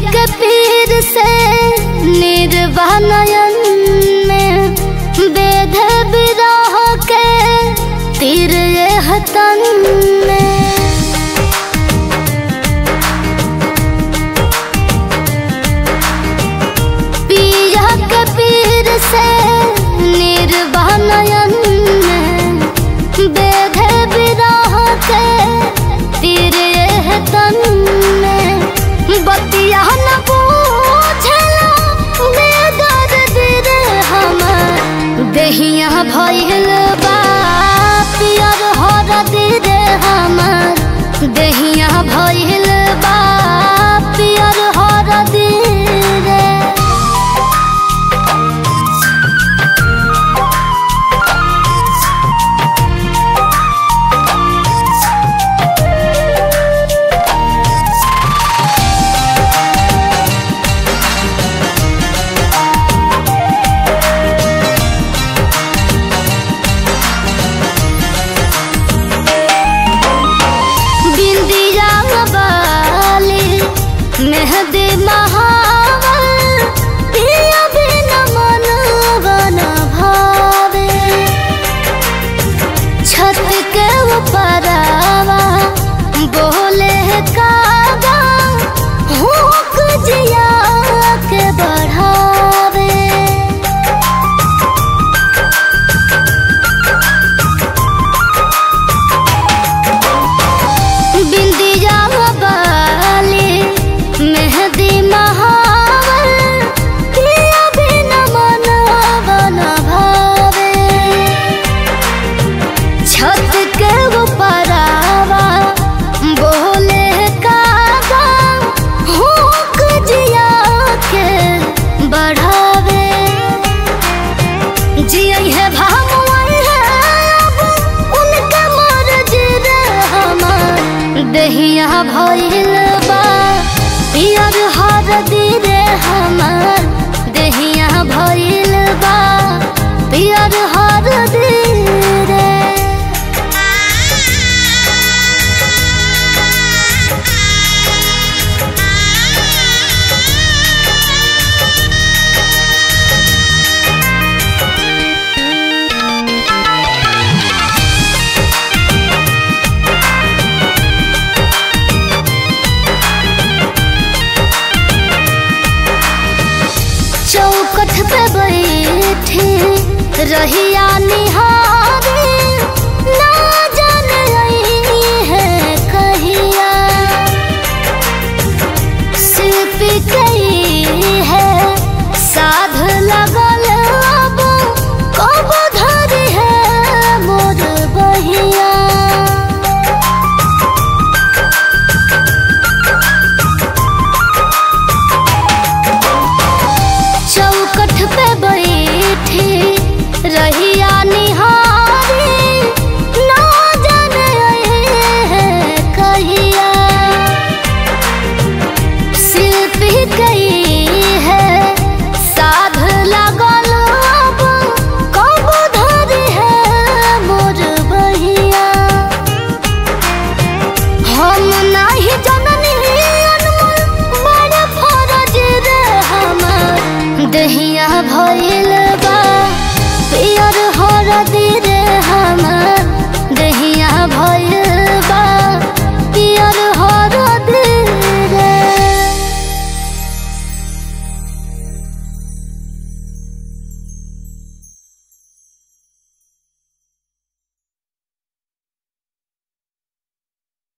के पीर से निर्वाणयन में वेद विरह के तीर हतन में पिया के पीर से निर्वाणयन में वेद विरह के तीर हतन में बतिया न पूछला बेदर्द रे हमर देहिया भइल बा पियर हरद रे हमर देहिया भइल बा पियर हरद रे। मेहदी महावर पिया बिना मन बना भावे छत के ऊपरवा बोले कागा हुक जिया के बढ़ावे बिंदिया मेहदी महावर पिया बिना मन बना भावे छत के ऊपरवा बोले कागा हुक जिया के बढ़ावे जिया है भामुआई है अब उनका मर्जी रे हमार देहिया भइल बा पियर हरद रे हमर देहिया भइल बा पियर हरद रे। चौखट पे बैठी रहिया निहारे ना जाने है कहिया सिर्फ कई है साध लगल अब कब धरी है मोर बहिया चौखट पे बैठी रहिया निहारी ना जाने है कहिया शिल्पी कई है साध लगल अब कब धरी है मोर बहिया हम नाही जननी अनमोल बड़ फरज रे हमर देहिया भइल बा पियर हरद रे हमर देहिया भइल